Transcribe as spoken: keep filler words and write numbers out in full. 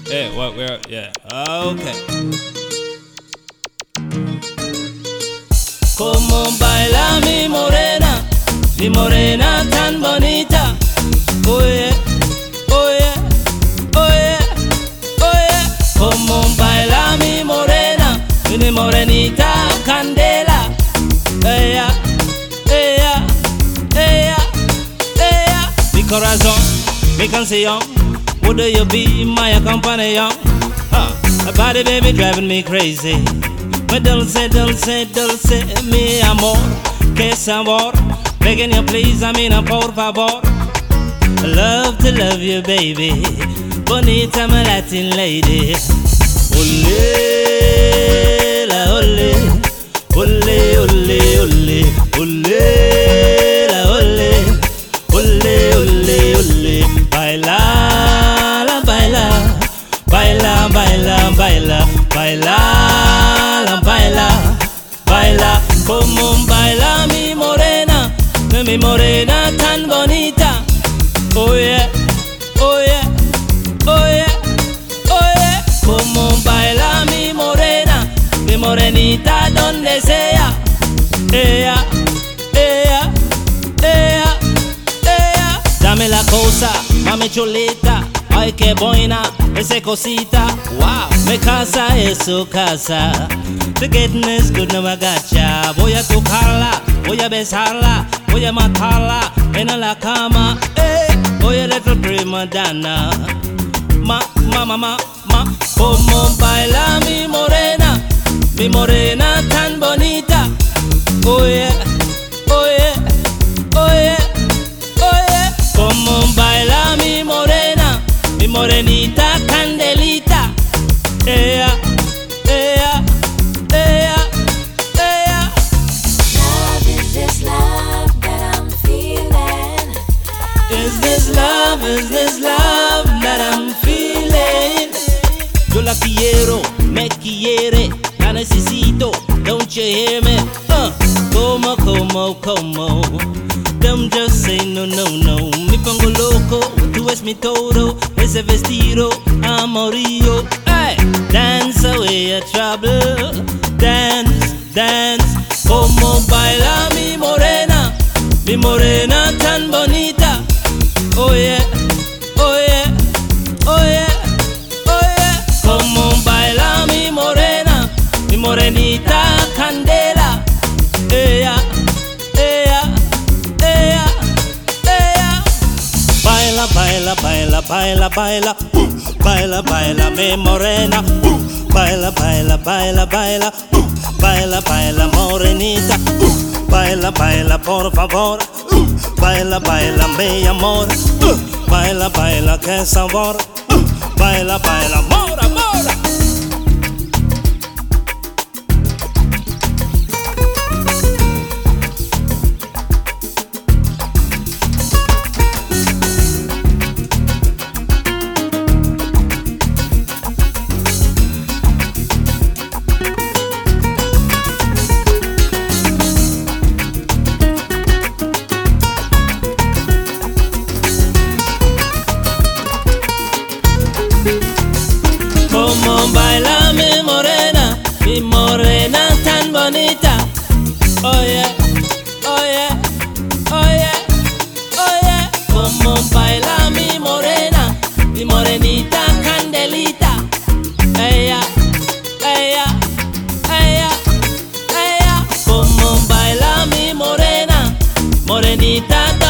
Yeah, what we're yeah. Okay. Como baila mi morena, mi morena tan bonita. Oh yeah, oh yeah, oh yeah, oh yeah. Como baila mi morena, mi morenita candela. Ella, ella, ella, ella. Mi corazón, mi canción. Would you be my companion? Huh. A body baby driving me crazy. Me dulce, dulce, dulce, mi amor, que sabor. Begging you please, I mean, por favor. I love to love you, baby. Bonita, my Latin lady. Ole, la ole, ole, ole, ole, ole, la ole, ole, ole, ole. Baila. Baila, baila, baila, baila, baila, baila, como baila mi morena, mi morena tan bonita. Oh yeah, oh yeah, oh yeah, oh yeah, como baila mi morena, mi morenita donde sea. Ella, ella, ella, ella. Dame la cosa, mami chulita. Ay, qué buena esa cosita. Wow, mi casa es su casa. The getting is good, no me agacha. Voy a tocarla, voy a besarla, voy a matarla en la cama. Eh, voy a little prima donna. Ma, ma, ma, ma, ma. Como baila mi morena, mi morena tan bonita. Oh yeah, oh yeah, oh yeah, oh yeah. Como baila mi morena, mi morenita candelita. Ella, ella, ella, ella. Love, is this love that I'm feeling? Is this love, is this love that I'm feeling? Yo la quiero, me quiere, la necesito, don't you hear me? Uh, como, como, como. Don't just say no, no, no. Me pongo loco, tú es mi todo. Ese vestido amorío. Hey, dance away your trouble. Dance, dance. Como baila mi morena, mi morena tan bonita. Oh yeah, oh yeah, oh yeah, oh yeah. Como baila mi morena, mi morenita candela. Ella. Baila, baila, baila, baila, uh, baila, baila, mi morena, uh, baila, baila, baila, baila, uh, baila, baila, morenita, uh, baila, baila, por favor, uh, baila, baila, mi amor, uh, baila, baila, que sabor, uh, baila, baila, mora, mora. Como baila mi morena, mi morena tan bonita. Oh yeah, oh yeah, oh yeah, oh yeah. Como baila mi morena, mi morenita candelita. Ella, ella, ella, ella. Como baila mi morena, morenita.